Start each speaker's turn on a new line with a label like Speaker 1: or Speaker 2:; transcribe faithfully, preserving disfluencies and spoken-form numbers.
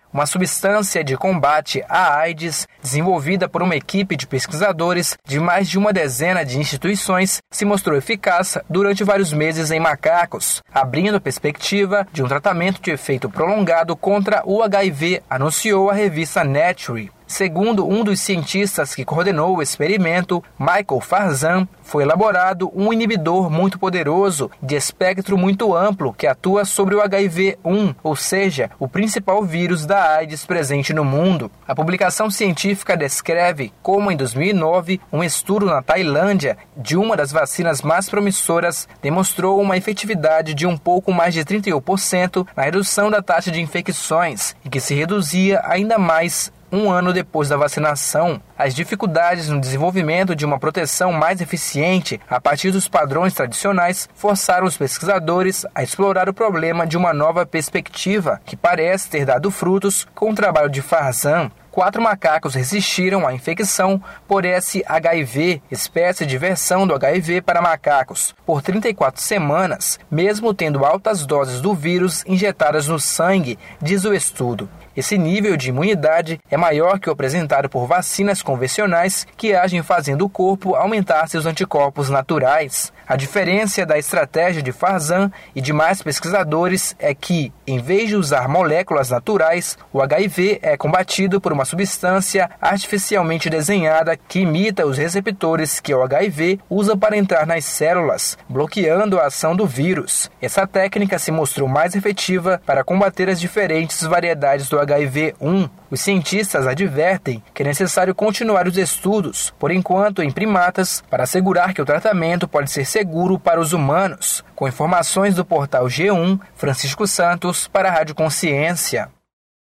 Speaker 1: uma substância de combate à AIDS desenvolvida por uma equipe de pesquisadores de mais de uma dezena de instituições, se mostrou eficaz durante vários meses em macacos, abrindo a perspectiva de um tratamento de efeito prolongado contra o H I V, anunciou a revista Nature. Segundo um dos cientistas que coordenou o experimento, Michael Farzan, foi elaborado um inibidor muito poderoso de espectro muito amplo que atua sobre o H I V um, ou seja, o principal vírus da AIDS presente no mundo. A publicação científica descreve como, em dois mil e nove, um estudo na Tailândia de uma das vacinas mais promissoras demonstrou uma efetividade de um pouco mais de trinta e um por cento na redução da taxa de infecções e que se reduzia ainda mais um ano depois da vacinação. As dificuldades no desenvolvimento de uma proteção mais eficiente a partir dos padrões tradicionais forçaram os pesquisadores a explorar o problema de uma nova perspectiva, que parece ter dado frutos com o trabalho de Farzan. Quatro macacos resistiram à infecção por S H I V, espécie de versão do H I V para macacos, por trinta e quatro semanas, mesmo tendo altas doses do vírus injetadas no sangue, diz o estudo. Esse nível de imunidade é maior que o apresentado por vacinas convencionais que agem fazendo o corpo aumentar seus anticorpos naturais. A diferença da estratégia de Farzan e de mais pesquisadores é que, em vez de usar moléculas naturais, o H I V é combatido por uma substância artificialmente desenhada que imita os receptores que o H I V usa para entrar nas células, bloqueando a ação do vírus. Essa técnica se mostrou mais efetiva para combater as diferentes variedades do H I V um. Os cientistas advertem que é necessário continuar os estudos, por enquanto em primatas, para assegurar que o tratamento pode ser seguro para os humanos. Com informações do portal G um, Francisco Santos, para a Rádio Consciência.